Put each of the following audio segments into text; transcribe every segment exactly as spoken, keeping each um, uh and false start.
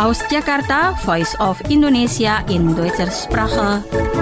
Aus Jakarta, Voice of Indonesia in deutscher Sprache.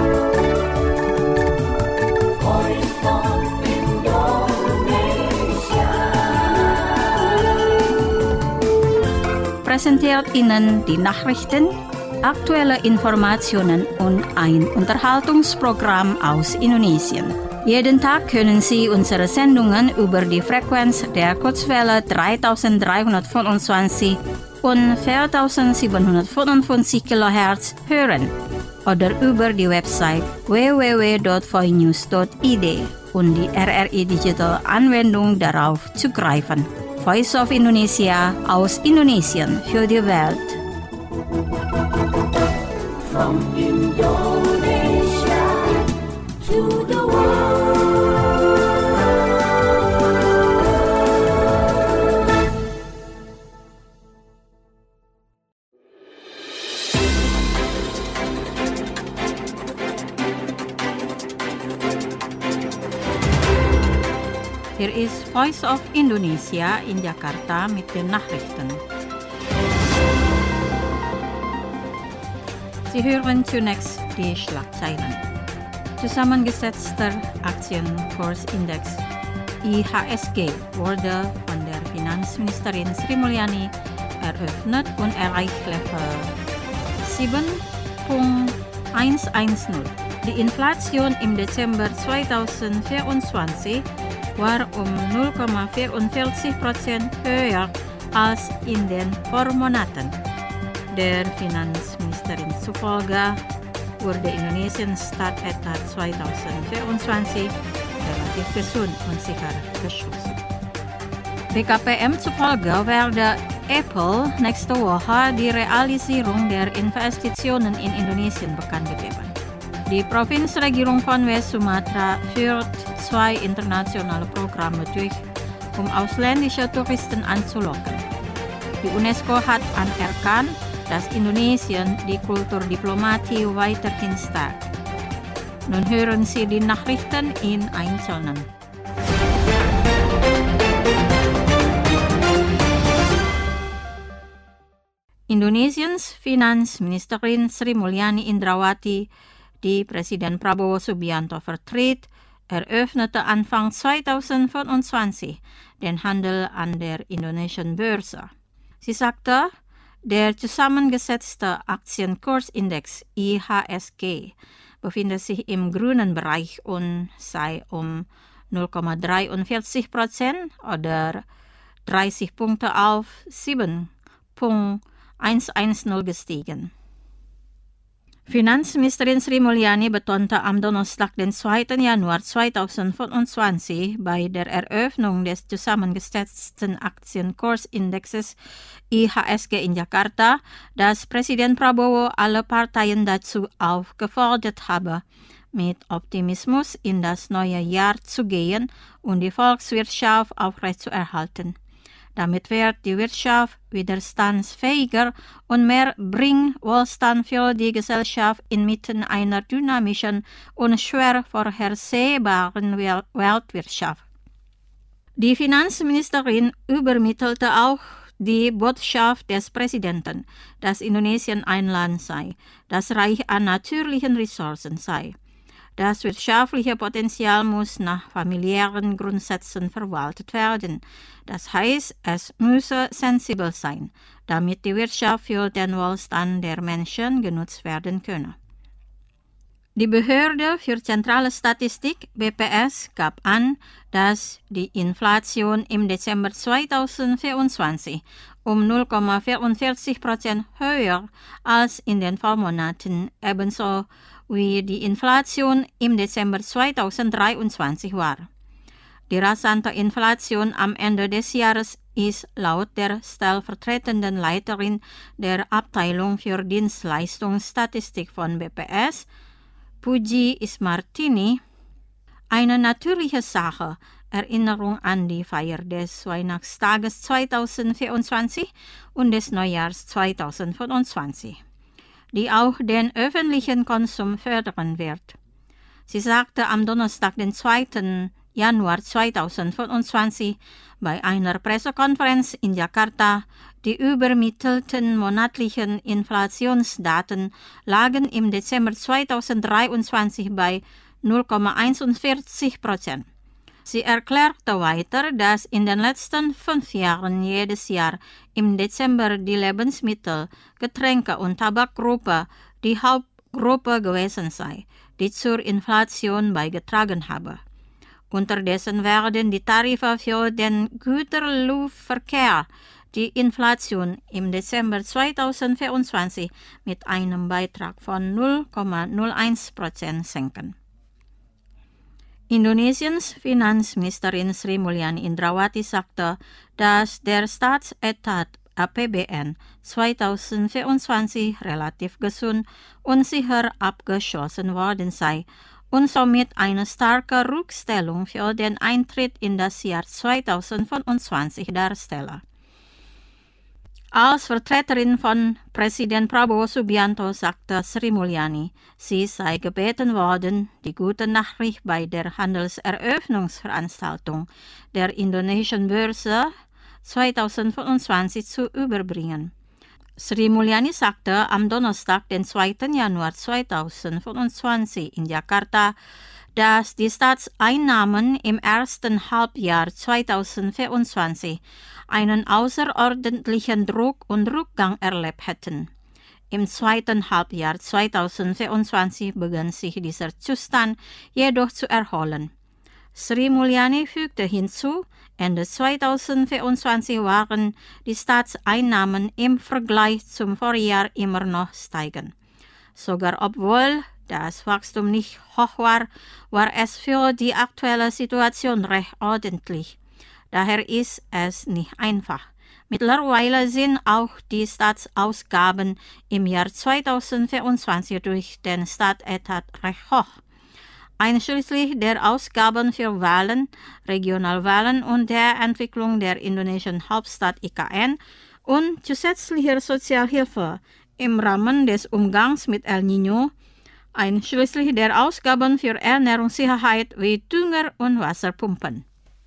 Präsentiert Ihnen die Nachrichten, aktuelle Informationen und ein Unterhaltungsprogramm aus Indonesien. Jeden Tag können Sie unsere Sendungen über die Frequenz der Kurzwelle dreitausenddreihundertfünfundzwanzig und viertausendsiebenhundertfünfundfünfzig Kilohertz hören oder über die Website w w w punkt voinews punkt i d und die R R I Digital Anwendung darauf zugreifen. Voice of Indonesia aus Indonesien für die Welt. From Indonesia to the world. Hier ist Voice of Indonesia in Jakarta mit den Nachrichten. Sie hören zunächst die Schlagzeilen. Zusammengesetzter Aktienkursindex I H S G wurde von der Finanzministerin Sri Mulyani eröffnet und erreicht Level sieben Komma hundertzehn. Die Inflation im Dezember zweitausendvierundzwanzig war um null Komma vierundvierzig Prozent höher als in den Vormonaten. Der Finanzministerin zufolge wurde Indonesiens Startetat zweitausendvierundzwanzig relativ gesund und sicher geschlossen. B K P M zufolge werde Apple nächste Woche die Realisierung der Investitionen in Indonesien bekannt gegeben. Die Provinzregierung von West Sumatra führt zwei internationale Programme durch, um ausländische Touristen anzulocken. Die UNESCO hat anerkannt, dass Indonesien die Kulturdiplomatie weiterhin stärkt. Nun hören Sie die Nachrichten in Einzelnen. Indonesiens Finanzministerin Sri Mulyani Indrawati, die Präsident Prabowo Subianto vertritt, eröffnete Anfang zweitausendfünfundzwanzig den Handel an der indonesischen Börse. Sie sagte, der zusammengesetzte Aktienkursindex I H S G befindet sich im grünen Bereich und sei um null Komma dreiundvierzig Prozent oder dreißig Punkte auf sieben Komma hundertzehn gestiegen. Finanzministerin Sri Mulyani betonte am Donnerstag, den zweiten Januar zweitausendfünfundzwanzig, bei der Eröffnung des zusammengesetzten Aktienkursindexes I H S G in Jakarta, dass Präsident Prabowo alle Parteien dazu aufgefordert habe, mit Optimismus in das neue Jahr zu gehen und die Volkswirtschaft aufrechtzuerhalten. Damit wird die Wirtschaft widerstandsfähiger und mehr bringt Wohlstand für die Gesellschaft inmitten einer dynamischen und schwer vorhersehbaren Weltwirtschaft. Die Finanzministerin übermittelte auch die Botschaft des Präsidenten, dass Indonesien ein Land sei, das reich an natürlichen Ressourcen sei. Das wirtschaftliche Potenzial muss nach familiären Grundsätzen verwaltet werden. Das heißt, es müsse sensibel sein, damit die Wirtschaft für den Wohlstand der Menschen genutzt werden könne. Die Behörde für zentrale Statistik, B P S, gab an, dass die Inflation im Dezember zweitausendvierundzwanzig um null Komma vierundvierzig Prozent höher als in den Vormonaten, ebenso wie die Inflation im Dezember zweitausenddreiundzwanzig war. Die rasante Inflation am Ende des Jahres ist laut der stellvertretenden Leiterin der Abteilung für Dienstleistungsstatistik von B P S, Puji Ismartini, eine natürliche Sache, Erinnerung an die Feier des Weihnachtstages zweitausendvierundzwanzig und des Neujahrs zweitausendfünfundzwanzig, die auch den öffentlichen Konsum fördern wird. Sie sagte am Donnerstag, den zweiten Januar zweitausendfünfundzwanzig bei einer Pressekonferenz in Jakarta. Die übermittelten monatlichen Inflationsdaten lagen im Dezember zweitausenddreiundzwanzig bei null Komma einundvierzig Prozent. Sie erklärte weiter, dass in den letzten fünf Jahren jedes Jahr im Dezember die Lebensmittel, Getränke und Tabakgruppe die Hauptgruppe gewesen sei, die zur Inflation beigetragen habe. Unterdessen werden die Tarife für den Güterluftverkehr die Inflation im Dezember zweitausendvierundzwanzig mit einem Beitrag von null Komma null eins Prozent senken. Indonesiens Finanzministerin Sri Mulyani Indrawati sagte, dass der Staatsetat A P B N zweitausendvierundzwanzig relativ gesund und sicher abgeschlossen worden sei und somit eine starke Rückstellung für den Eintritt in das Jahr zweitausendfünfundzwanzig darstelle. Als Vertreterin von Präsident Prabowo Subianto sagte Sri Mulyani, sie sei gebeten worden, die gute Nachricht bei der Handelseröffnungsveranstaltung der indonesischen Börse zweitausendfünfundzwanzig zu überbringen. Sri Mulyani sagte am Donnerstag, den zweiten Januar zweitausendfünfundzwanzig in Jakarta, dass die Staatseinnahmen im ersten Halbjahr zweitausendvierundzwanzig einen außerordentlichen Druck und Rückgang erlebt hätten. Im zweiten Halbjahr zweitausendvierundzwanzig begann sich dieser Zustand jedoch zu erholen. Sri Mulyani fügte hinzu, Ende zweitausendvierundzwanzig waren die Staatseinnahmen im Vergleich zum Vorjahr immer noch steigend. Sogar obwohl das Wachstum nicht hoch war, war es für die aktuelle Situation recht ordentlich. Daher ist es nicht einfach. Mittlerweile sind auch die Staatsausgaben im Jahr zweitausendvierundzwanzig durch den Staatsetat recht hoch, einschließlich der Ausgaben für Wahlen, Regionalwahlen und der Entwicklung der indonesischen Hauptstadt I K N und zusätzlicher Sozialhilfe im Rahmen des Umgangs mit El Niño, einschließlich der Ausgaben für Ernährungssicherheit wie Dünger und Wasserpumpen.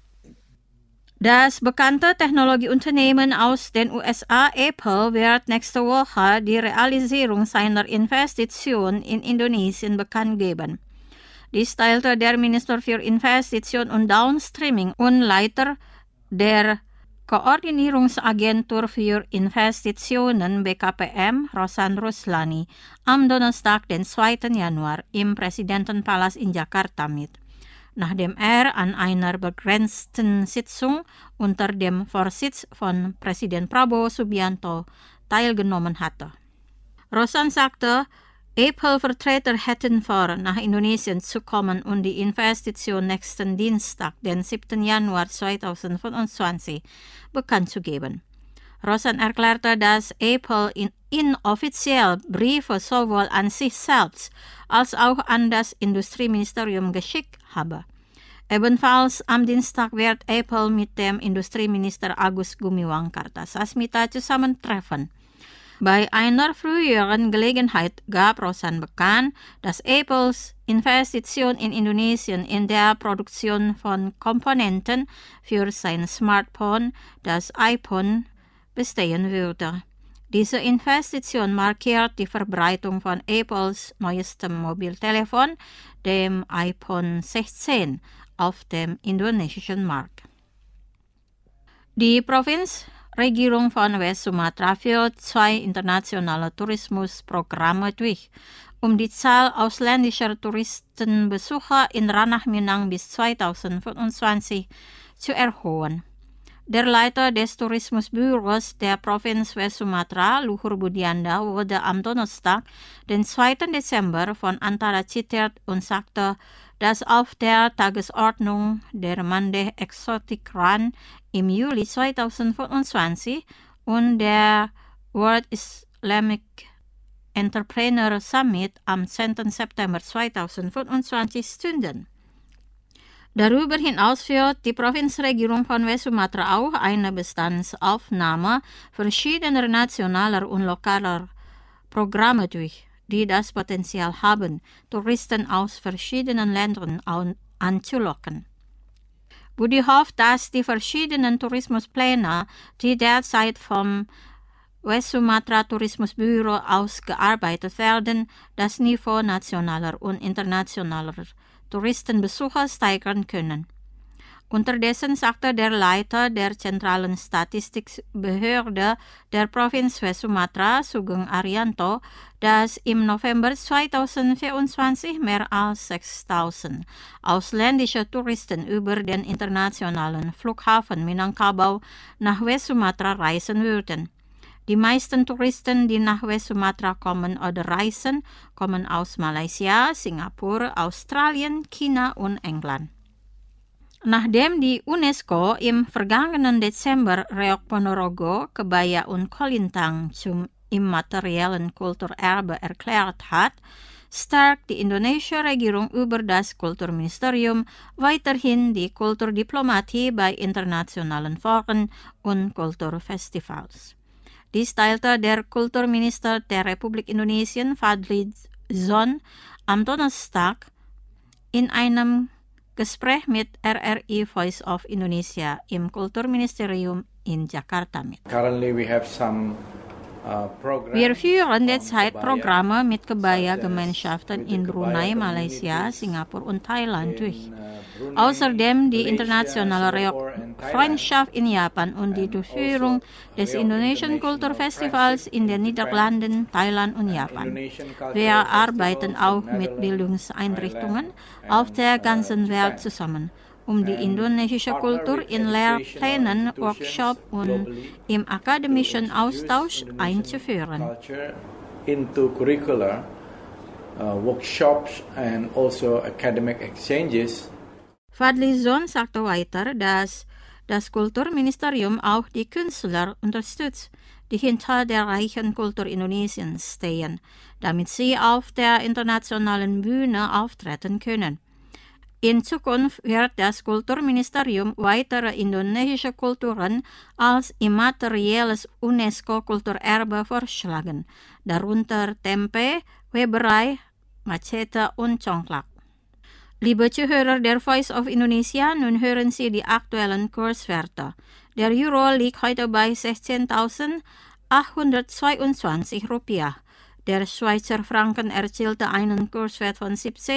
Das bekannte Technologieunternehmen aus den U S A, Apple, wird nächste Woche die Realisierung seiner Investition in Indonesien bekannt geben. Dies teilte der Minister für Investition und Downstreaming und Leiter der Koordinierungsagentur für Investitionen B K P M, Rosan Ruslani, am Donnerstag, den zweiten Januar, im Präsidentenpalast in Jakarta mit, nachdem er an einer begrenzten Sitzung unter dem Vorsitz von Präsident Prabowo Subianto teilgenommen hatte. Rosan sagte, Apple-Vertreter hätten vor, nach Indonesien zu kommen und die Investition nächsten Dienstag, den siebten Januar zweitausendfünfundzwanzig, bekannt zu geben. Rosan erklärte, dass Apple in inoffiziell Briefe sowohl an sich selbst als auch an das Industrieministerium geschickt habe. Ebenfalls am Dienstag wird Apple mit dem Industrieminister Agus Gumiwang Kartasasmita zusammentreffen. Bei einer früheren Gelegenheit gab Rosan bekannt, dass Apples Investition in Indonesien in der Produktion von Komponenten für sein Smartphone, das iPhone, bestehen würde. Diese Investition markiert die Verbreitung von Apples neuestem Mobiltelefon, dem iPhone sechzehn, auf dem indonesischen Markt. Die Provinzregierung von West-Sumatra führt zwei internationale Tourismusprogramme durch, um die Zahl ausländischer Touristenbesucher in Ranah Minang bis zweitausendfünfundzwanzig zu erhöhen. Der Leiter des Tourismusbüros der Provinz West-Sumatra, Luhur Budianda, wurde am Donnerstag, den zweiten Dezember, von Antara zitiert und sagte, dass auf der Tagesordnung der Mandeh Exotic Run im Juli zweitausendfünfundzwanzig und der World Islamic Entrepreneur Summit am zehnten September zweitausendfünfundzwanzig stünden. Darüber hinaus führt die Provinzregierung von West-Sumatra auch eine Bestandsaufnahme verschiedener nationaler und lokaler Programme durch, die das Potenzial haben, Touristen aus verschiedenen Ländern anzulocken. Budi hofft, dass die verschiedenen Tourismuspläne, die derzeit vom West-Sumatra Tourismusbüro ausgearbeitet werden, das Niveau nationaler und internationaler Touristenbesucher steigern können. Unterdessen sagte der Leiter der zentralen Statistikbehörde der Provinz West-Sumatra, Sugeng Arianto, dass im November zweitausendvierundzwanzig mehr als sechstausend ausländische Touristen über den internationalen Flughafen Minangkabau nach West-Sumatra reisen würden. Die meisten Touristen, die nach West-Sumatra kommen oder reisen, kommen aus Malaysia, Singapur, Australien, China und England. Nachdem die UNESCO im vergangenen Dezember Reok Ponorogo, Kebaya und Kolintang zum immateriellen Kulturerbe erklärt hat, stärkt die indonesische Regierung über das Kulturministerium weiterhin die Kulturdiplomatie bei internationalen Foren und Kulturfestivals. Dies teilte der Kulturminister der Republik Indonesien, Fadli Zon, am Donnerstag in einem Gespräch mit R R I Voice of Indonesia im Kulturministerium in Jakarta mit. Currently we have some Wir führen derzeit Programme mit Kebaya-Gemeinschaften in Brunei, Malaysia, Singapur und Thailand durch. Außerdem die internationale Reok-Freundschaft in Japan und die Durchführung des Indonesischen Kulturfestivals in den Niederlanden, Thailand und Japan. Wir arbeiten auch mit Bildungseinrichtungen auf der ganzen Welt zusammen, um die indonesische Kultur in Lehrplänen, Workshops und im akademischen Austausch einzuführen. Into curricular uh, workshops and also academic exchanges. Fadli Zon sagte weiter, dass das Kulturministerium auch die Künstler unterstützt, die hinter der reichen Kultur Indonesiens stehen, damit sie auf der internationalen Bühne auftreten können. In Zukunft wird das Kulturministerium weitere indonesische Kulturen als immaterielles UNESCO-Kulturerbe vorschlagen, darunter Tempe, Weberei, Macete und Congklak. Liebe Zuhörer der Voice of Indonesia, nun hören Sie die aktuellen Kurswerte. Der Euro liegt heute bei sechzehntausendachthundertzweiundzwanzig Rupiah. Der Schweizer Franken erzielte einen Kurswert von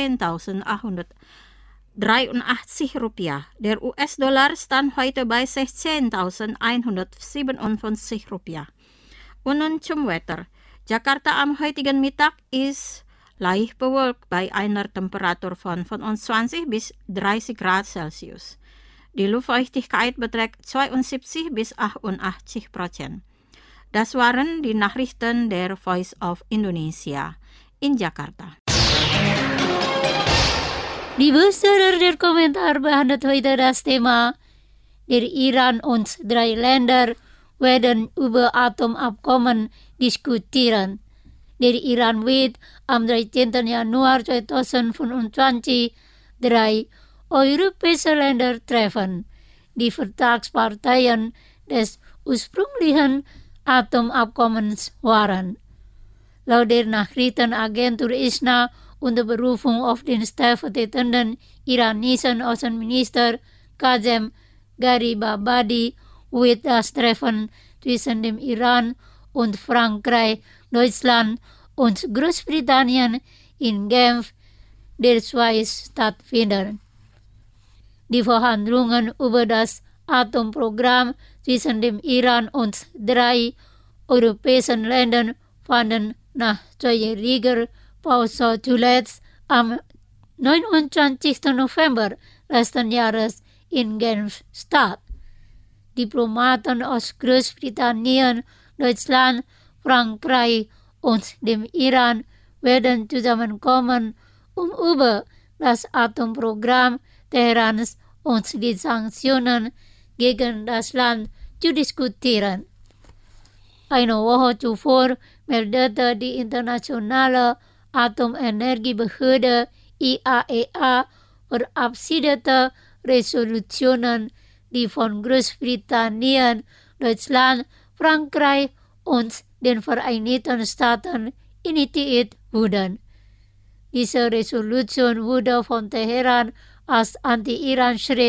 siebzehntausendachthundertdreiundachtzig Rupiah. Der U S-Dollar stand heute bei sechzehntausendeinhundertsiebenundfünfzig Rupiah. Und nun zum Wetter. Jakarta am heutigen Mittag ist leicht bewölkt bei einer Temperatur von fünfundzwanzig bis dreißig Grad Celsius. Die Luftfeuchtigkeit beträgt zweiundsiebzig bis achtundachtzig Prozent. Das waren die Nachrichten der Voice of Indonesia in Jakarta. Liebe Hörer, der Kommentar behandelt heute das Thema: Der Iran und drei Länder werden über Atomabkommen diskutieren. Der Iran wird am dreizehnten Januar zweitausendfünfundzwanzig drei europäische Länder treffen, die Vertragsparteien des ursprünglichen Atomabkommens waren. Laut der Nachrichtenagentur I S N A unter Berufung auf den stellvertretenden iranischen Außenminister Kazem Garibabadi wird das Treffen zwischen dem Iran und Frankreich, Deutschland und Großbritannien in Genf, der Schweiz, stattfinden. Die Verhandlungen über das Atomprogramm zwischen dem Iran und drei europäischen Ländern fanden nach zweijähriger Pause zuletzt am neunundzwanzigsten November letzten Jahres in Genf statt. Diplomaten aus Großbritannien, Deutschland, Frankreich und dem Iran werden zusammenkommen, um über das Atomprogramm Teherans und die Sanktionen gegen das Land zu diskutieren. Eine Woche zuvor meldete die internationale Atomenergiebehörde I A E A verabschiedete Resolutionen, die von Großbritannien, Deutschland, Frankreich und den Vereinigten Staaten initiiert wurden. Diese Resolution wurde von Teheran als Anti-Iran-Schritt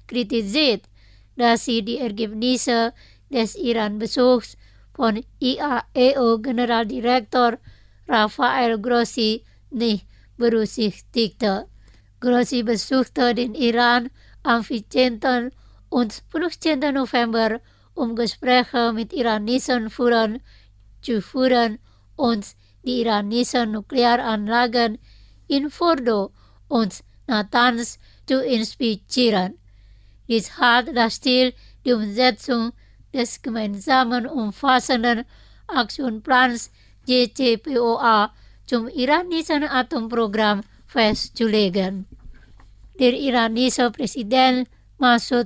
kritisiert, dass sie die Ergebnisse des Iran-Besuchs von I A E O-Generaldirektor Rafael Grossi nicht berücksichtigte. Grossi besuchte den Iran am vierzehnten und fünfzehnten November, um Gespräche mit iranischen Führern zu führen und die iranischen Nuklearanlagen in Fordo und Natanz zu inspizieren. Dies hat das Ziel, die Umsetzung des gemeinsamen umfassenden Aktionsplans J C P O A zum iranischen Atomprogramm festzulegen. Der iranische Präsident Masoud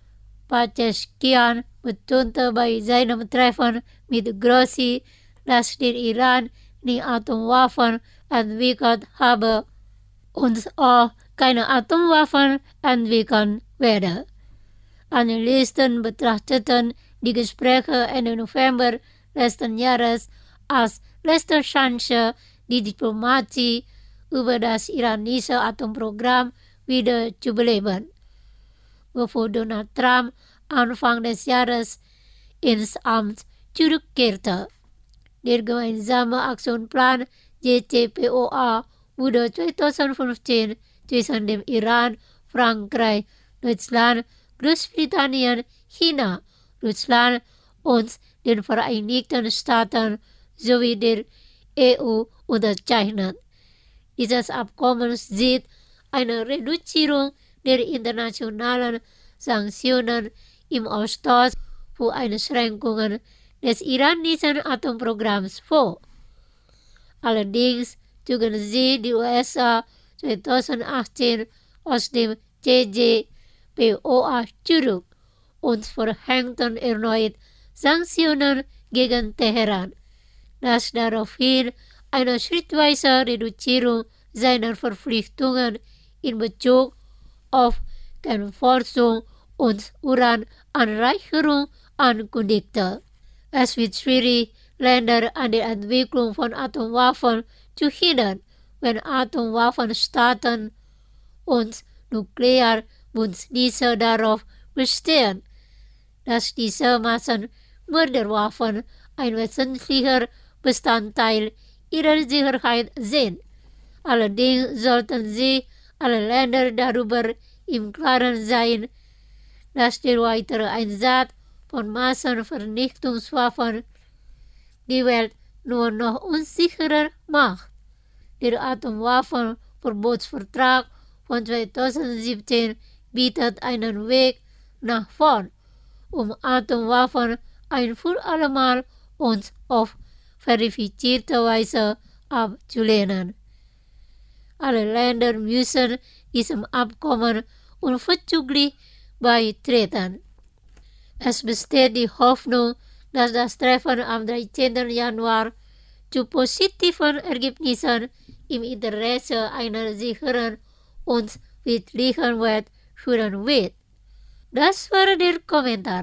Pezeshkian betonte bei seinem Treffen mit Grossi, dass der Iran nie Atomwaffen entwickelt habe und auch keine Atomwaffen entwickeln werde. Analysten betrachteten die Gespräche Ende November letzten Jahres als letzte Chance, die Diplomatie über das iranische Atomprogramm wieder zu beleben. Bevor Donald Trump Anfang des Jahres ins Amt zurückkehrte. Der gemeinsame Aktionsplan J C P O A wurde zweitausendfünfzehn zwischen dem Iran, Frankreich, Deutschland, Großbritannien, China, Russland und den Vereinigten Staaten sowie der E U unterzeichnet. Dieses Abkommen sieht eine Reduzierung der internationalen Sanktionen im Austausch für Einschränkungen des iranischen Atomprogramms vor. Allerdings zogen sie die U S A zweitausendachtzehn aus dem J C P O A zurück und verhängten erneut Sanktionen gegen Teheran, das daraufhin eine schrittweise Reduzierung seiner Verpflichtungen in Bezug auf Kernforschung und Urananreicherung ankündigte. Es wird schwierig, Länder an der Entwicklung von Atomwaffen zu hindern, wenn Atomwaffenstaaten und Nuklearbündnisse darauf bestehen, dass diese Massenmörderwaffen ein wesentlicher Bestandteil ihrer Sicherheit sind. Allerdings sollten sie alle Länder darüber im Klaren sein, dass der weitere Einsatz von Massenvernichtungswaffen die Welt nur noch unsicherer macht. Der Atomwaffenverbotsvertrag von zweitausendsiebzehn bietet einen Weg nach vorn, um Atomwaffen ein für allemal und auf verifizierte Weise abzulehnen. Alle Länder müssen diesem Abkommen unverzüglich beitreten. Es besteht die Hoffnung, dass das Treffen am dreizehnten Januar zu positiven Ergebnissen im Interesse einer sicheren und friedlichen Welt führen wird. Das war der Kommentar.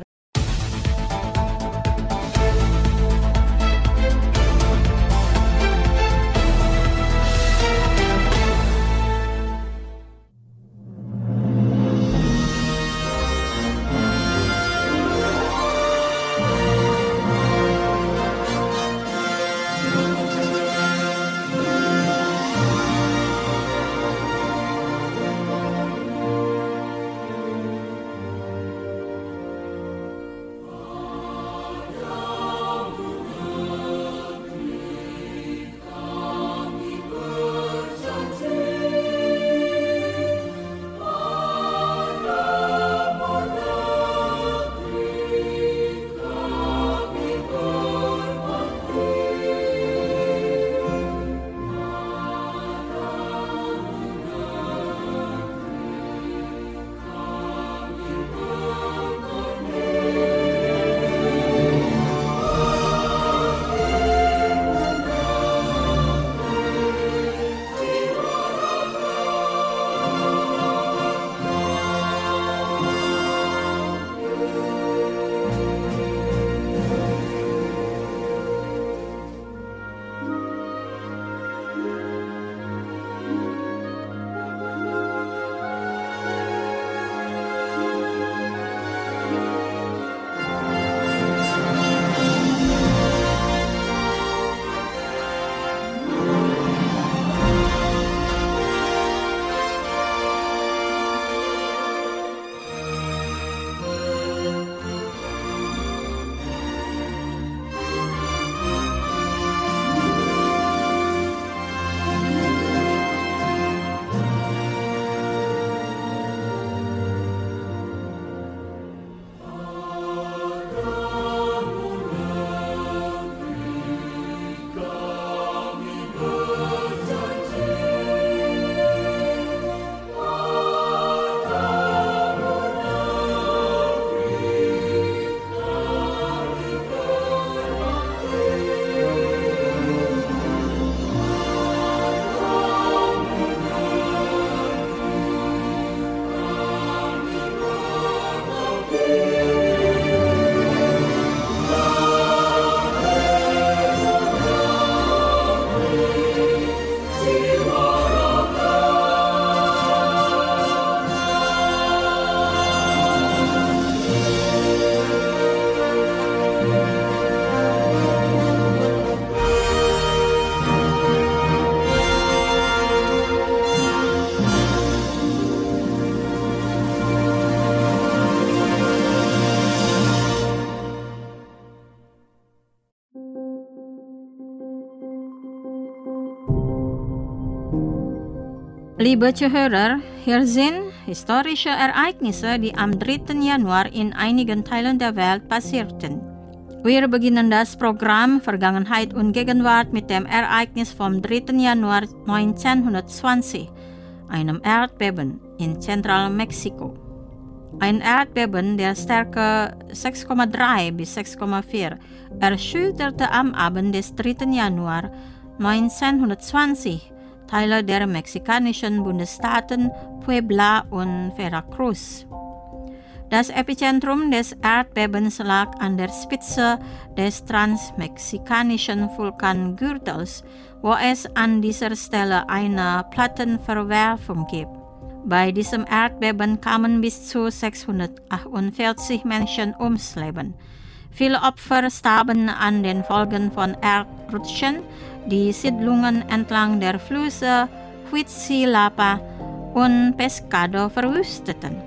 Liebe Zuhörer, hier sind historische Ereignisse, die am dritten Januar in einigen Teilen der Welt passierten. Wir beginnen das Programm Vergangenheit und Gegenwart mit dem Ereignis vom dritten Januar neunzehnhundertzwanzig, einem Erdbeben in Zentralmexiko. Ein Erdbeben der Stärke sechs Komma drei bis sechs Komma vier erschütterte am Abend des dritten Januar neunzehnhundertzwanzig Teile der mexikanischen Bundesstaaten Puebla und Veracruz. Das Epizentrum des Erdbebens lag an der Spitze des transmexikanischen Vulkangürtels, wo es an dieser Stelle eine Plattenverwerfung gibt. Bei diesem Erdbeben kamen bis zu sechshundertachtundvierzig Menschen ums Leben. Viele Opfer starben an den Folgen von Erdrutschen, die Siedlungen entlang der Flüsse Huitzilapa und Pescado verwüsteten.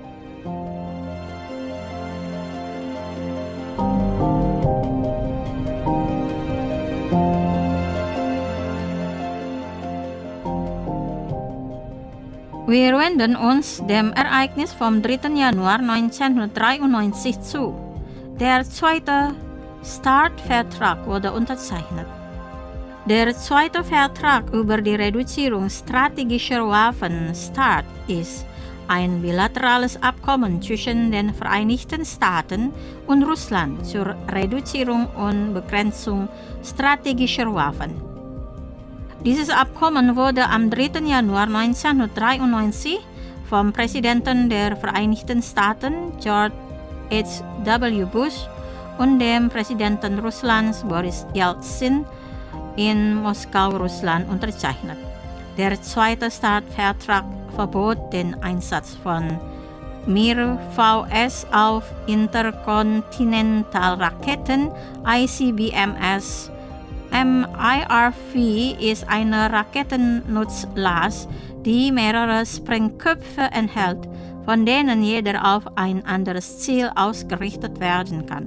Wir wenden uns dem Ereignis vom dritten Januar neunzehnhundertdreiundneunzig zu. Der zweite START-Vertrag wurde unterzeichnet. Der zweite Vertrag über die Reduzierung strategischer Waffen START ist ein bilaterales Abkommen zwischen den Vereinigten Staaten und Russland zur Reduzierung und Begrenzung strategischer Waffen. Dieses Abkommen wurde am dritten Januar neunzehnhundertdreiundneunzig vom Präsidenten der Vereinigten Staaten George H W Bush und dem Präsidenten Russlands Boris Jelzin in Moskau, Russland, unterzeichnet. Der zweite START-Vertrag verbot den Einsatz von Mir V S auf Interkontinentalraketen I C B M S. M I R V ist eine Raketennutzlast, die mehrere Sprengköpfe enthält, von denen jeder auf ein anderes Ziel ausgerichtet werden kann.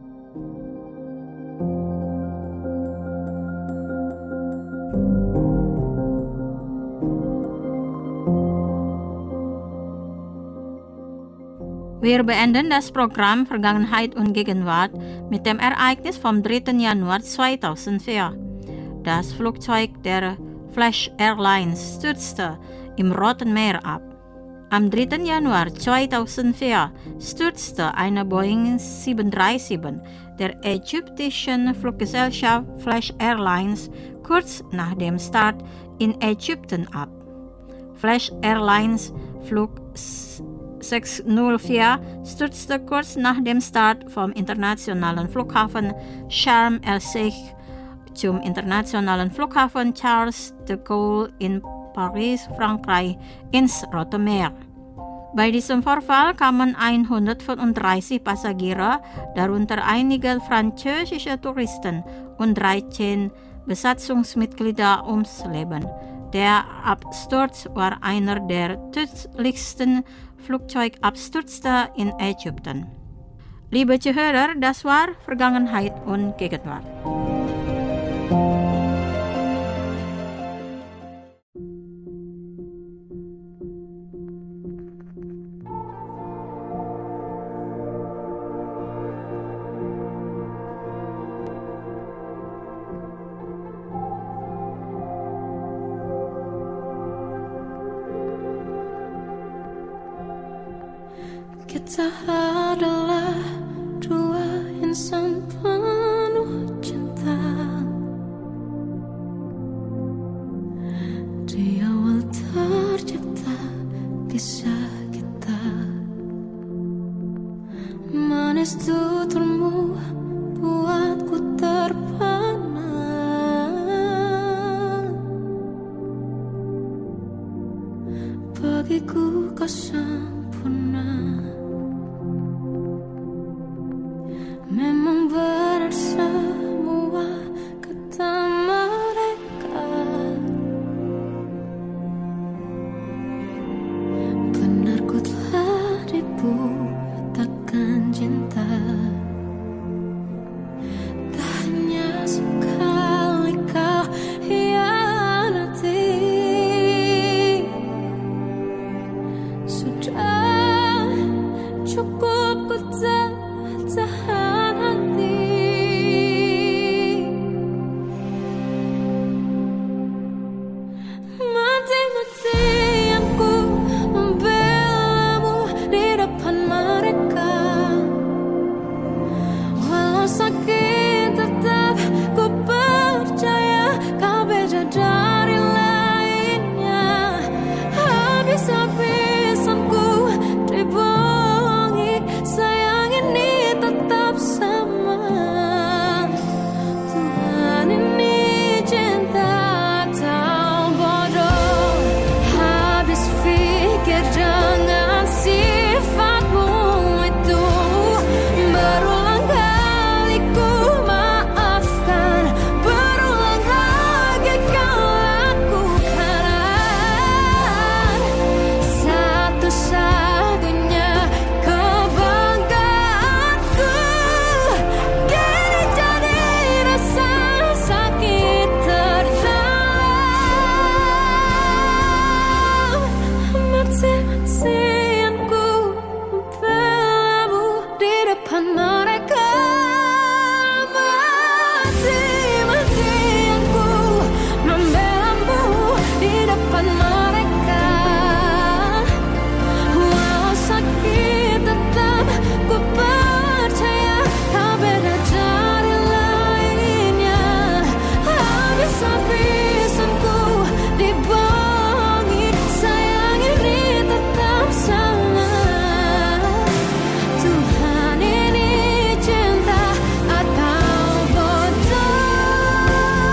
Wir beenden das Programm Vergangenheit und Gegenwart mit dem Ereignis vom dritten Januar zweitausendvier. Das Flugzeug der Flash Airlines stürzte im Roten Meer ab. Am dritten Januar zweitausendvier stürzte eine Boeing sieben drei sieben der ägyptischen Fluggesellschaft Flash Airlines kurz nach dem Start in Ägypten ab. Flash Airlines Flug sechs null vier stürzte kurz nach dem Start vom internationalen Flughafen Sharm el-Sheikh zum internationalen Flughafen Charles de Gaulle in Paris, Frankreich, ins Rote Meer. Bei diesem Vorfall kamen hundertfünfunddreißig Passagiere, darunter einige französische Touristen und dreizehn Besatzungsmitglieder ums Leben. Der Absturz war einer der tödlichsten Flugzeugabstürze in Ägypten. Liebe Zuhörer, das war Vergangenheit und Gegenwart. Kita adalah dua insan penuh cinta. Di awal tercipta kisah kita. Manis tuturmu buatku terpana. Bagiku kau sempurna. Memang benar semua kata mereka. Benar ku telah dibutakan cinta. Tak hanya sekali kau hianati. Sudah cukup ku tahan hati. Mati-matian ku membelamu di depan mereka. Walau sakit tetap ku percaya kau beda dari lainnya. Habis-habisan ku dibohongi, sayang ini tetap sama. Tuhan ini cinta atau bodoh. Habis pikir dengan sifatmu itu, berulang kali ku maafkan, berulang lagi kau lakukan. Satu-satunya kebanggaanku kini jadi rasa sakit terdalam. Mati-matian ku membelamu di depan mereka. Mati-matian ku membelamu di depan mereka. Walau sakit tetap ku percaya kau beda dari lainnya. Habis-habisan ku dibohongi, sayang ini tetap sama. Tuhan ini cinta atau bodoh.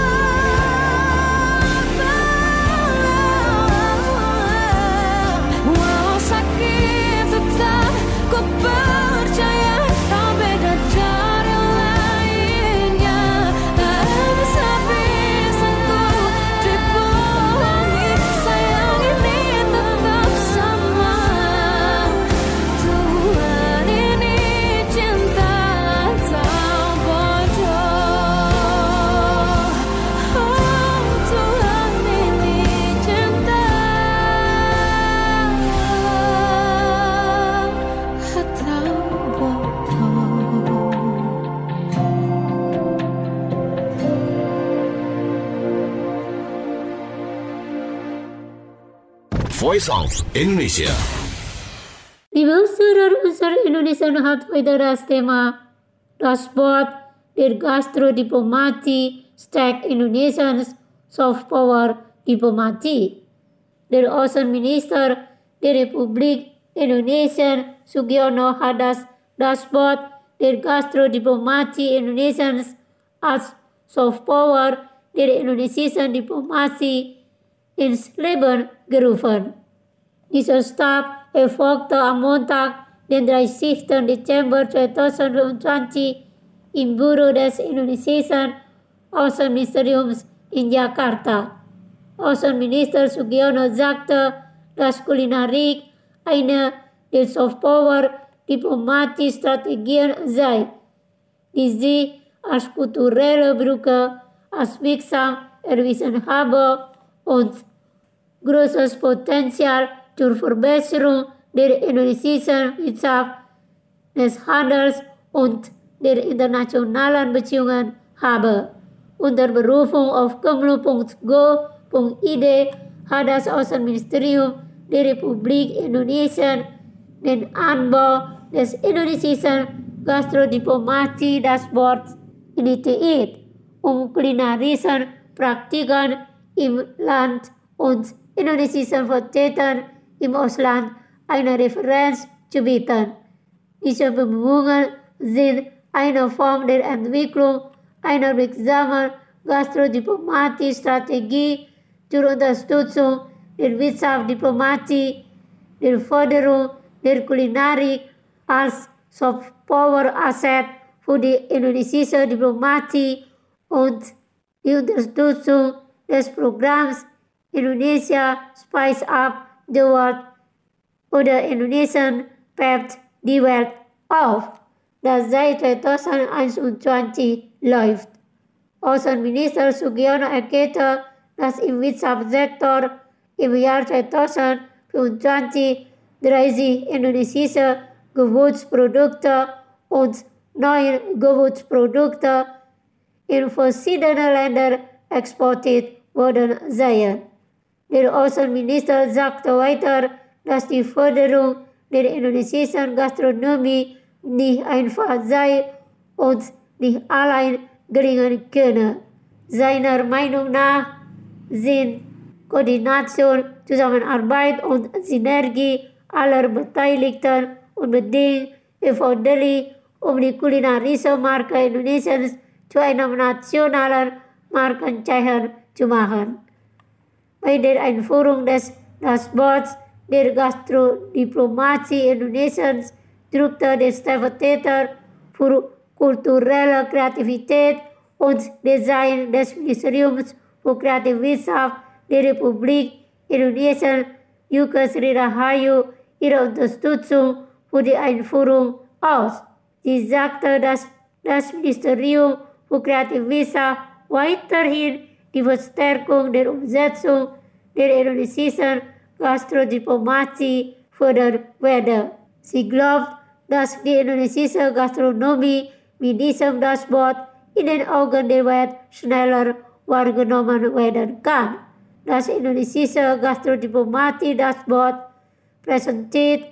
Walau sakit tetap ku percaya kau beda dari lainnya. Habis-habisan ku dibohongi, sayang ini tetap sama. Tuhan ini cinta atau bodoh. Oh, Tuhan ini cinta atau bodoh. Voice of Indonesia. Die bestuurder unser Indonesian hat heute das Thema das Wort der Gastrodiplomatie stärkt Indonesiens Soft Power Diplomatie. Der Außenminister der Republik Indonesia Sugiono hat das, das Wort der Gastrodiplomatie Indonesiens als Soft Power der indonesischen Diplomatie ins Leben gerufen. Dieser Stab erfolgte am Montag, den dreißigsten Dezember zweitausendfünfundzwanzig im Büro des indonesischen Außenministeriums in Jakarta. Außenminister Sugiono sagte, dass Kulinarik eine der Softpower-Diplomatie-Strategien sei, die sie als kulturelle Brücke als wirksam erwiesen habe und großes Potenzial zur Verbesserung der indonesischen Wirtschaft, des Handels und der internationalen Beziehungen habe. Unter Berufung auf kemlu punkt go punkt id hat das Außenministerium der Republik Indonesien den Anbau des indonesischen Gastrodiplomatie-Dashboards initiiert, um kulinarischen Praktiken im Land und indonesischen Vertretern im Ausland eine Referenz zu bieten. Diese Bemühungen sind eine Form der Entwicklung einer wirksamen Gastrodiplomatie-Strategie zur Unterstützung der Wirtschaftsdiplomatie, der Förderung der Kulinarik als Soft-Power-Asset für die indonesische Diplomatie und die Unterstützung des Programms Indonesia Spice Up the World oder Indonesian Pept die Welt auf, das seit zweitausendeinundzwanzig läuft. Außenminister Sugiono erklärte, dass im Wirtschaftssektor im Jahr zweitausendfünfundzwanzig dreißig indonesische Gewürzprodukte und neun Gewürzprodukte in verschiedene Länder exportiert worden seien. Der Außenminister sagte weiter, dass die Förderung der indonesischen Gastronomie nicht einfach sei und nicht allein gelingen könne. Seiner Meinung nach sind Koordination, Zusammenarbeit und Synergie aller Beteiligten unbedingt erforderlich, um die kulinarische Marke Indonesiens zu einem nationalen Markenzeichen zu machen. Bei der Einführung des Dashboards der Gastrodiplomatie Indonesiens drückte der Stellvertreter für kulturelle Kreativität und Design des Ministeriums für Kreativwirtschaft der Republik Indonesien, Yuka Sri Rahayu, ihre Unterstützung für die Einführung aus. Sie sagte, dass das Ministerium für Kreativwirtschaft weiterhin die Verstärkung der Umsetzung der indonesischen Gastrodiplomatie fördern werde. Sie glaubt, dass die indonesische Gastronomie mit diesem Dashboard in den Augen der Welt schneller wahrgenommen werden kann. Das indonesische Gastrodiplomatie-Dashboard präsentiert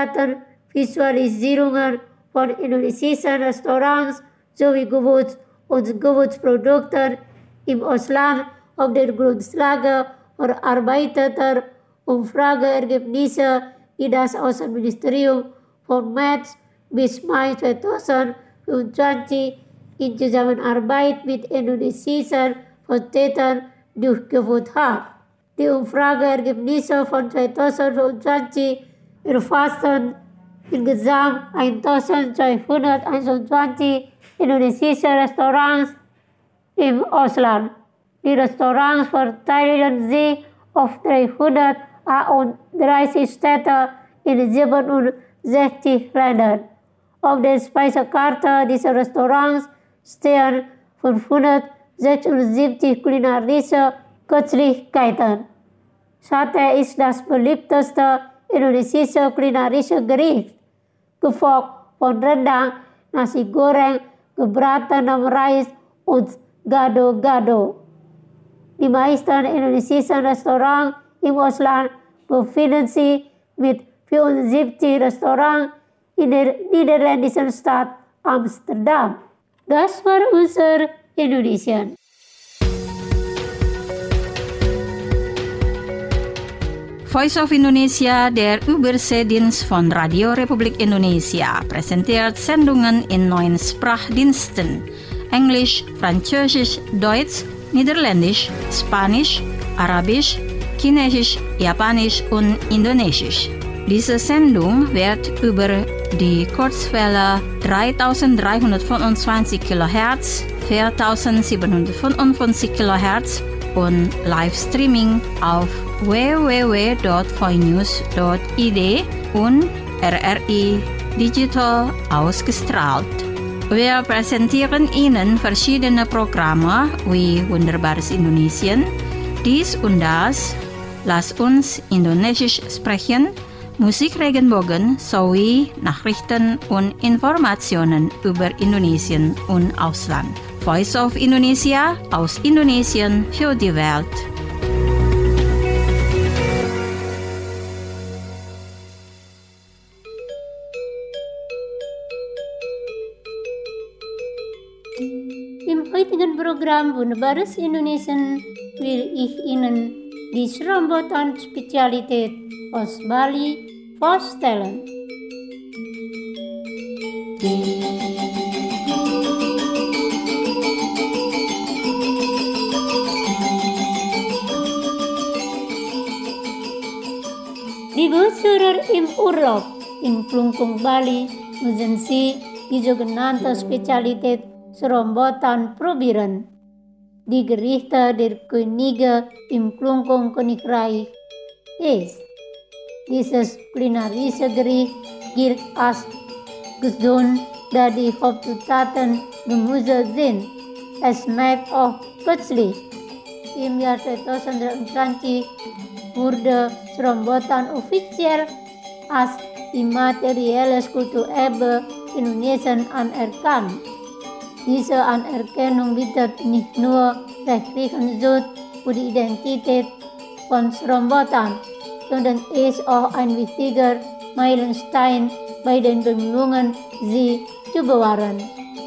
Datenvisualisierungen von indonesischen Restaurants sowie Gewürz- und Gewürzprodukten im Ausland auf der Grundlage verarbeiteter Umfrageergebnisse, die das Außenministerium von März bis Mai zweitausendfünfundzwanzig in Zusammenarbeit mit indonesischen Vertretern durchgeführt hat. Die Umfrageergebnisse von zweitausendfünfundzwanzig erfassten insgesamt eintausendzweihunderteinundzwanzig indonesische Restaurants im Ausland. Die Restaurants verteilen sich auf dreihundertachtunddreißig Städte in siebenundsechzig Ländern. Auf der Speisekarte dieser Restaurants stehen fünfhundertsechsundsiebzig kulinarische Köstlichkeiten. Sate ist das beliebteste indonesische kulinarische Gericht, gefolgt von Rendang, Nasi Goreng, gebratenem Reis und Gado-Gado. Die meisten indonesischen Restaurants im Ausland befinden sich mit vierundsiebzig Restaurants in der niederländischen Stadt Amsterdam. Das war unser Indonesien. Voice of Indonesia, der Überseedienst von Radio Republik Indonesia, präsentiert Sendungen in neun Sprachdiensten: Englisch, Französisch, Deutsch, Niederländisch, Spanisch, Arabisch, Chinesisch, Japanisch und Indonesisch. Diese Sendung wird über die Kurzwelle dreitausenddreihundertfünfundzwanzig Kilohertz, viertausendsiebenhundertfünfundfünfzig Kilohertz und Livestreaming auf w w w punkt voinews punkt i d und R R I Digital ausgestrahlt. Wir präsentieren Ihnen verschiedene Programme wie Wunderbares Indonesien, dies und das, Lass uns Indonesisch sprechen, Musik Regenbogen sowie Nachrichten und Informationen über Indonesien und Ausland. Voice of Indonesia aus Indonesien für die Welt. Im heutigen Programm Wunderbares Indonesien will ich Ihnen die Serambotan-Spezialität aus Bali vorstellen. Liebe Zuhörer im Urlaub in Klungkung, Bali, müssen Sie die sogenannte Spezialität Serambotan probieren. Die Gerichte der Könige im Klungkung Königreich ist. Dieses kulinarische Gericht gilt als gesund, da die Hauptzutaten Gemüse sind. Es schmeckt auch köstlich. Im Jahr zweitausenddreiundzwanzig wurde Serambotan offiziell as immateriële culturelle Indonesian anerkannt. Diese Anerkennung bietet nicht nur rechtlichen Schutz für die Identität von Srombotan, sondern ist auch ein wichtiger Meilenstein bei den Bemühungen, sie zu bewahren.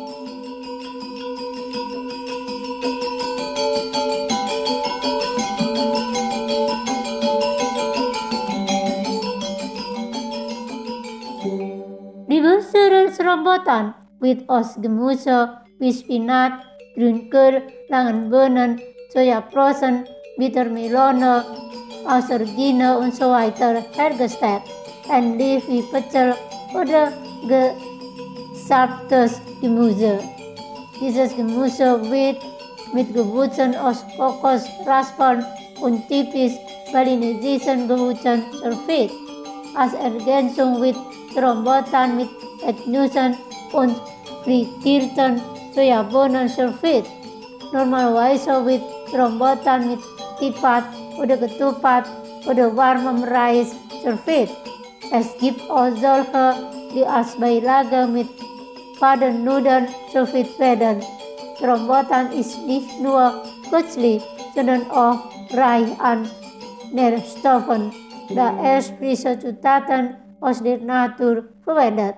Die Busurer Srombotan mit Ostgemüse wie Spinat, Grünkohl, Langenbohnen, Sojaprosen, Bittermelone, Aubergine und so weiter hergestellt, ähnlich wie Pecel oder gesalbtes Gemüse. Dieses Gemüse wird mit Gewürzen aus Kokos, Raspeln und typisch balinesischen Gewürzen serviert. Als Ergänzung wird Srombotan mit Ethnusen und frittierten Sojabohnen serviert. Normalerweise wird Srombotan mit Tipat oder Ketupat oder warmem Reis serviert. Es gibt auch solche, die als Beilage mit Fadennudeln serviert werden. Srombotan ist nicht nur köstlich, sondern auch reich an Nährstoffen, da es frische Zutaten aus der Natur verwendet.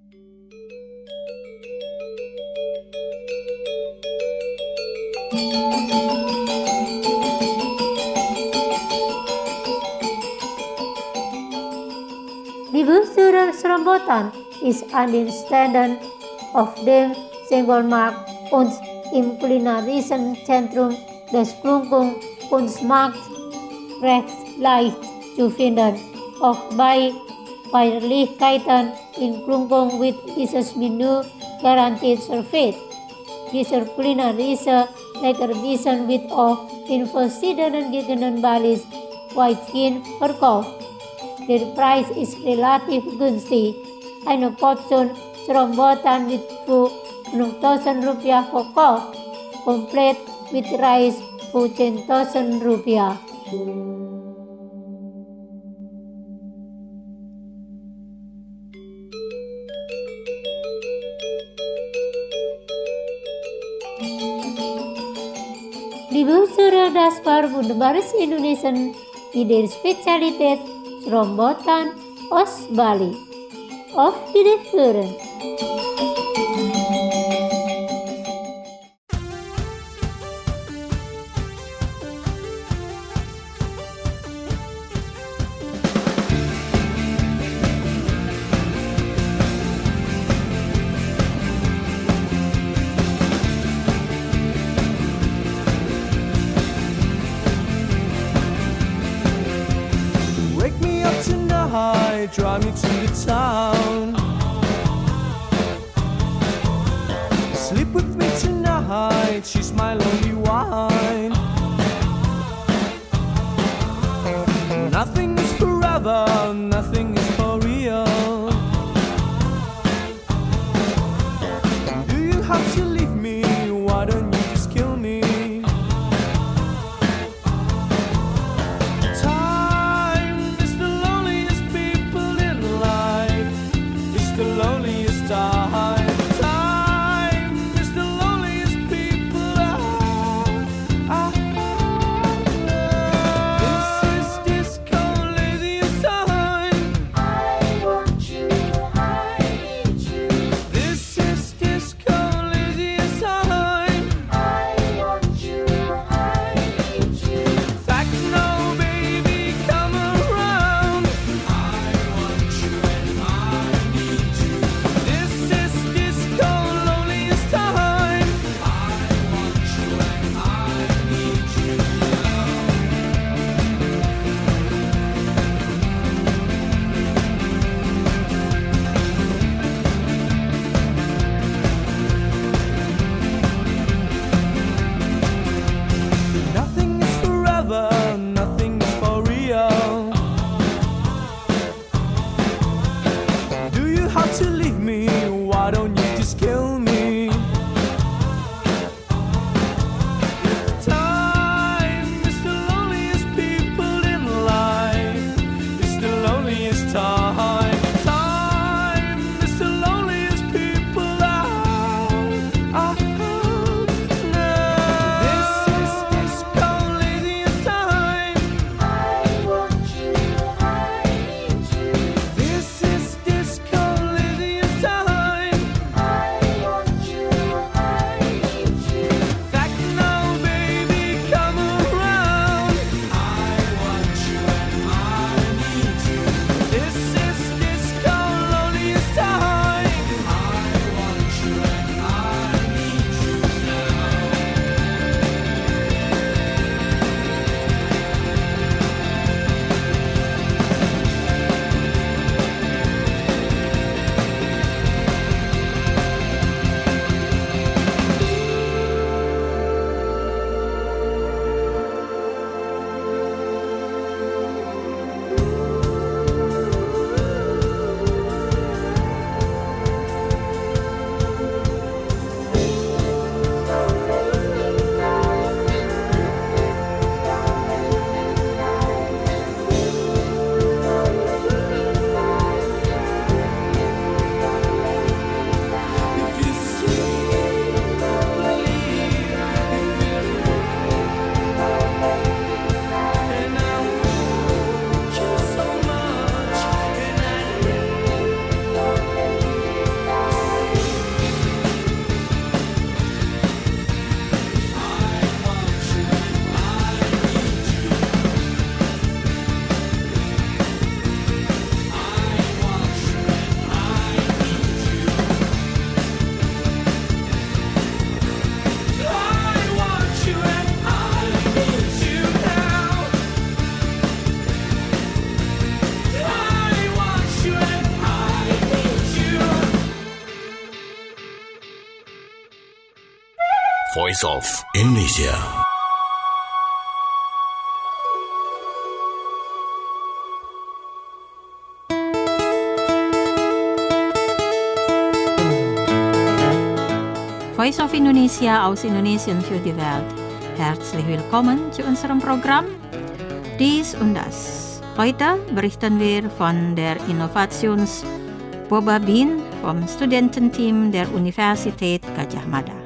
Die Busurer Srombotan ist an den Ständen auf dem Senggolmarkt und im kulinarischen Zentrum des Klungkung Kunstmarkts recht leicht zu finden. Auch bei Feierlichkeiten in Klungkung wird dieses Menü garantiert serviert. Dieser kulinarische Leckerbissen wird auch in verschiedenen Gegenden Balis weitgehend verkauft. Der Preis ist relativ günstig. Eine Portion Srombotan wird für fünftausend Rupiah verkauft, komplett mit Reis für zehntausend Rupiah. Die Busurer Dasbar Wunderbares Indonesian mit der Spezialität Srombotan aus Bali. Auf Wiederhören! Drive me to the town. Sleep with me tonight. She's my lonely wine. Nothing is forever. Nothing is for real. Do you have to leave me? Why don't you just kill me? Voice of Indonesia. Voice of Indonesia aus Indonesien für die Welt. Herzlich willkommen zu unserem Programm Dies und Das. Heute berichten wir von der Innovations-Boba Bin vom Studententeam der Universität Gadjah Mada.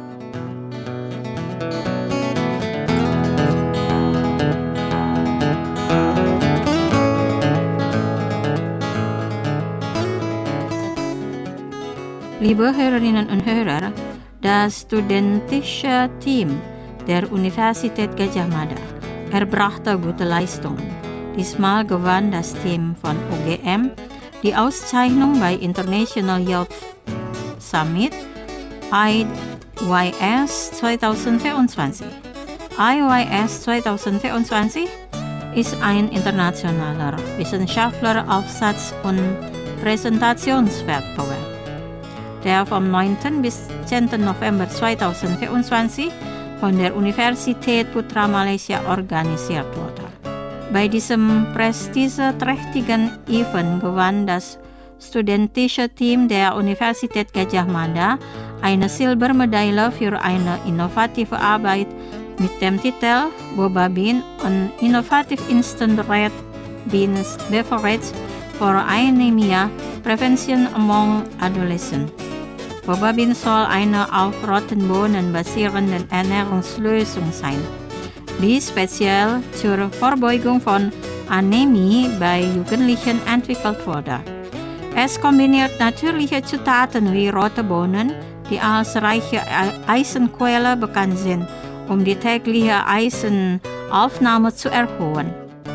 Liebe Hörerinnen und Hörer, das studentische Team der Universität Gadjah Mada erbrachte gute Leistungen. Diesmal gewann das Team von U G M die Auszeichnung bei International Youth Summit I Y S zwanzig vierundzwanzig. I Y S zwanzig vierundzwanzig ist ein internationaler Wissenschaftleraufsatz- und Präsentationswettbewerb, der vom neunten bis zehnten November zweitausendvierundzwanzig von der Universität Putra Malaysia organisiert wurde. Bei diesem prestigeträchtigen Event gewann das studentische Team der Universität Gadjah Mada eine Silbermedaille für eine innovative Arbeit mit dem Titel Boba Bin, an Innovative Instant Red Beans Beverage for Anemia Prevention among Adolescents. Boba Bin soll eine auf roten Bohnen basierende Ernährungslösung sein, die speziell zur Vorbeugung von Anämie bei Jugendlichen entwickelt wurde. Es kombiniert natürliche Zutaten wie rote Bohnen, die als reiche Eisenquelle bekannt sind, um die tägliche Eisenaufnahme zu erhöhen.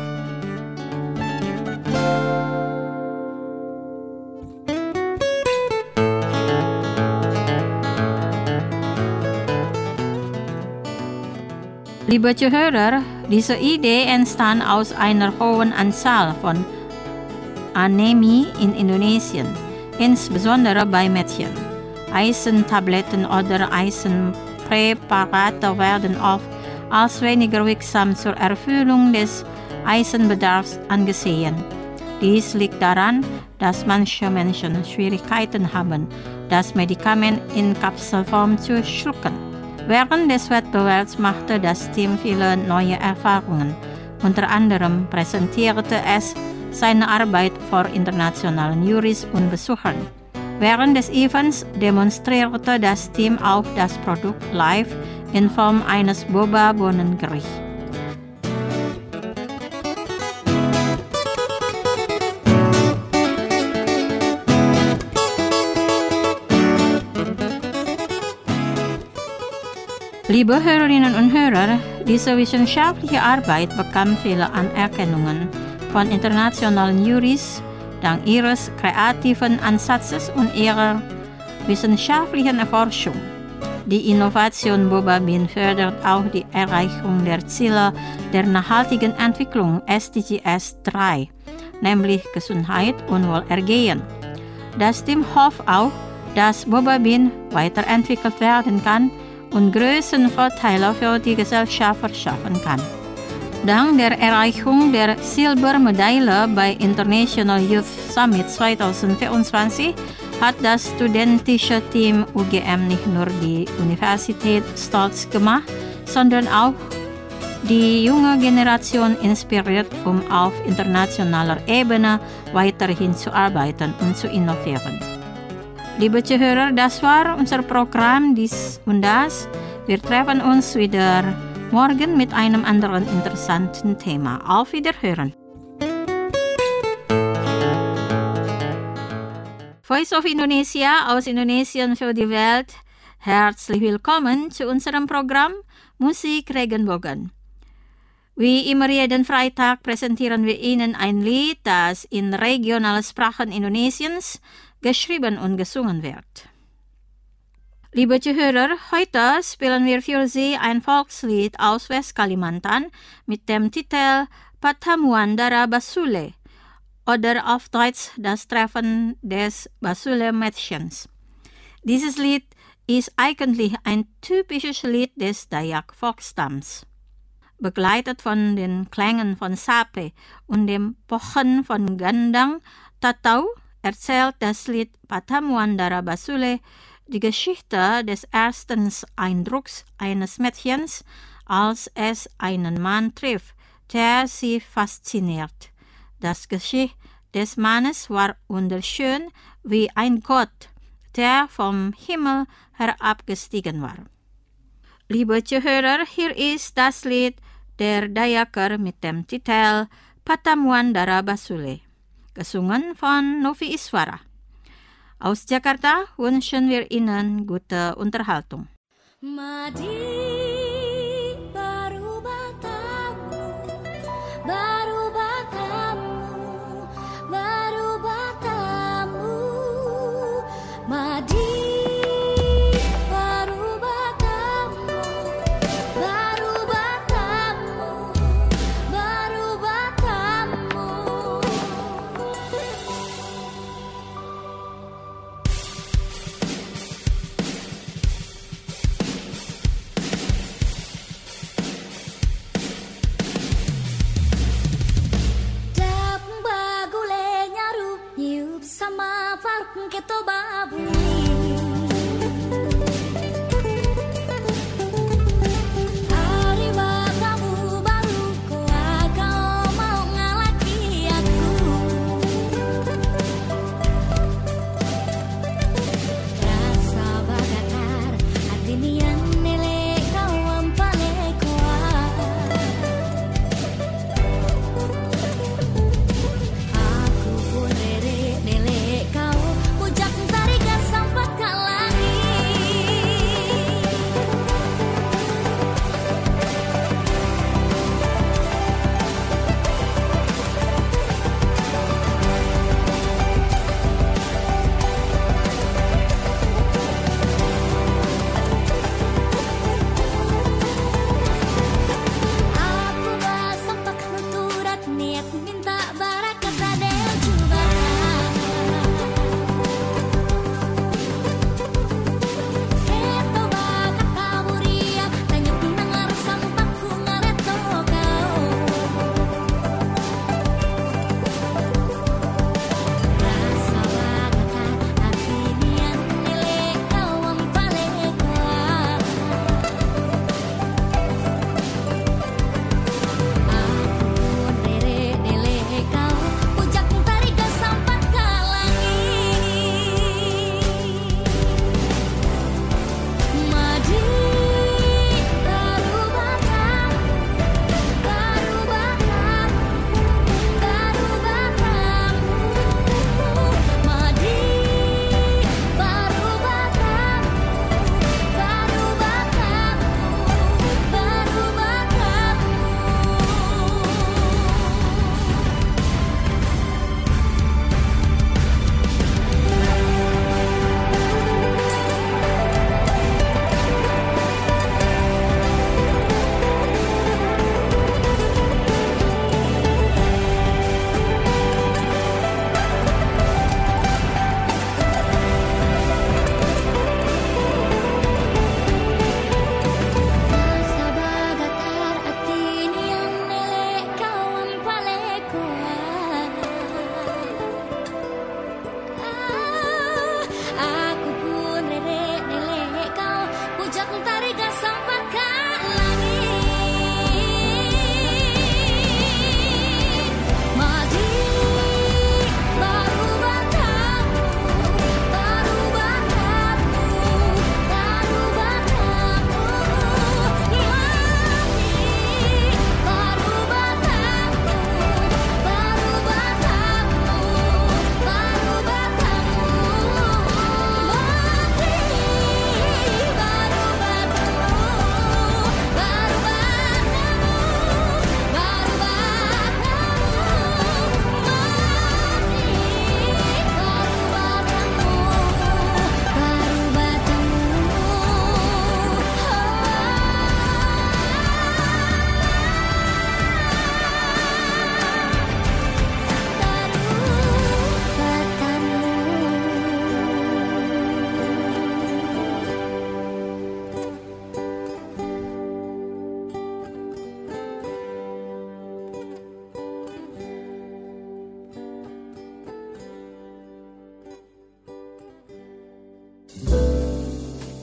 Liebe Zuhörer, diese Idee entstand aus einer hohen Anzahl von Anämie in Indonesien, insbesondere bei Mädchen. Eisentabletten oder Eisenpräparate werden oft als weniger wirksam zur Erfüllung des Eisenbedarfs angesehen. Dies liegt daran, dass manche Menschen Schwierigkeiten haben, das Medikament in Kapselform zu schlucken. Während des Wettbewerbs machte das Team viele neue Erfahrungen. Unter anderem präsentierte es seine Arbeit vor internationalen Jurys und Besuchern. Während des Events demonstrierte das Team auch das Produkt live in Form eines Boba-Bohnengerichts. Liebe Hörerinnen und Hörer, diese wissenschaftliche Arbeit bekam viele Anerkennungen von internationalen Jurys dank ihres kreativen Ansatzes und ihrer wissenschaftlichen Erforschung. Die Innovation Boba Bin fördert auch die Erreichung der Ziele der nachhaltigen Entwicklung S D Gs drei, nämlich Gesundheit und Wohlergehen. Das Team hofft auch, dass Boba Bin weiterentwickelt werden kann und größeren Vorteile für die Gesellschaft verschaffen kann. Dank der Erreichung der Silbermedaille bei International Youth Summit zwanzig vierundzwanzig hat das studentische Team U G M nicht nur die Universität stolz gemacht, sondern auch die junge Generation inspiriert, um auf internationaler Ebene weiterhin zu arbeiten und zu innovieren. Liebe Zuhörer, das war unser Programm Dies und Das. Wir treffen uns wieder morgen mit einem anderen interessanten Thema. Auf Wiederhören. Voice of Indonesia aus Indonesien für die Welt. Herzlich willkommen zu unserem Programm Musik Regenbogen. Wie immer jeden Freitag präsentieren wir Ihnen ein Lied, das in regionalen Sprachen Indonesiens geschrieben und gesungen wird. Liebe Zuhörer, heute spielen wir für Sie ein Volkslied aus Westkalimantan mit dem Titel Pertemuan Dara Basule oder auf Deutsch das Treffen des Basule Mädchens. Dieses Lied ist eigentlich ein typisches Lied des Dayak-Volksstamms. Begleitet von den Klängen von Sape und dem Pochen von Gandang Tatau erzählt das Lied Patamuan Darabasule die Geschichte des ersten Eindrucks eines Mädchens, als es einen Mann trifft, der sie fasziniert. Das Gesicht des Mannes war wunderschön wie ein Gott, der vom Himmel herabgestiegen war. Liebe Zuhörer, hier ist das Lied der Dayaker mit dem Titel Patamuan Darabasule, gesungen von Novi Iswara. Aus Jakarta wünschen wir Ihnen gute Unterhaltung. Madi berubah kamu, berubah kamu, berubah kamu. Madi berubah kamu, berubah kamu, berubah kamu. Sama fark keto babu hari kamu baru kau kau mau ngalaki aku rasa bagakar hati nian nele kau ampale kuat aku pun rere nele kau pujak tarikan sampai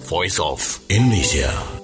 Voice of Indonesia.